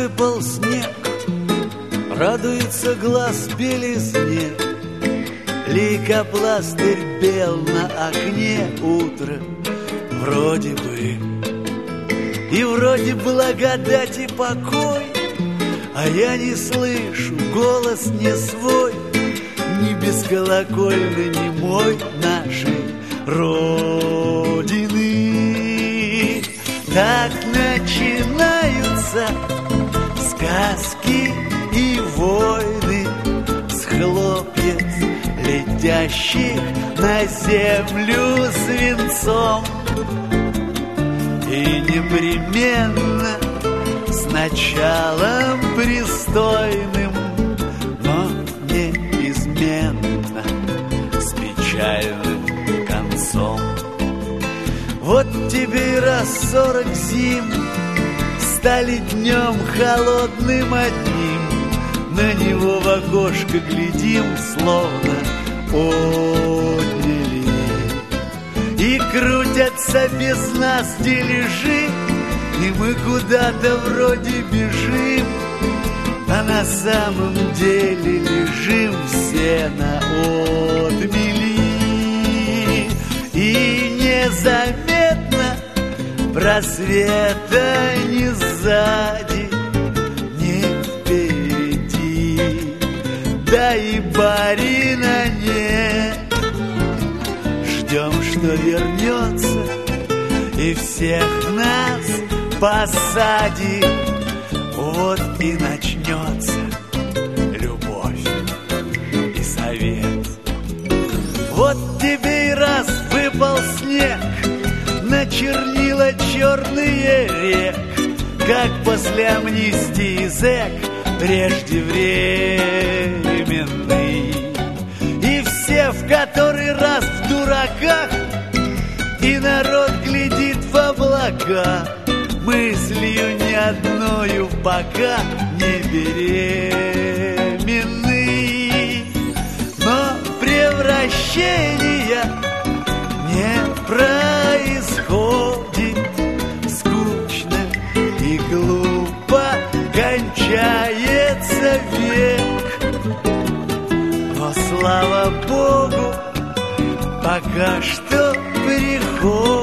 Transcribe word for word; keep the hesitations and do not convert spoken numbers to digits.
выпал снег, радуется глаз белизне. Лейкопластырь бел на окне утро. Вроде бы, и вроде благодать и покой, а я не слышу голос не свой, ни бесколокольный, ни мой нашей Родины. Так начинаются сказки и войны с хлопьев, летящих на землю свинцом. И непременно с началом пристойным, но неизменно с печальным концом. Вот тебе и раз сорок зим стали днем холодным одним. На него в окошко глядим, словно отняли. И крутятся без нас дележи, и мы куда-то вроде бежим, а на самом деле лежим все на отмели. И незаметно просвета ни сзади, ни впереди, да и барина нет. Ждем, что вернется и всех нас посадит. Вот и начнется любовь и совет. Вот тебе и раз выпал снег на чернила черные рек, как после амнистии зэк преждевременный. И все в который раз в дураках, и народ глядит в облака, мыслью ни одною пока не беременный. Но превращения не происходит, скучно и глупо кончается век. Но слава Богу, пока что приходит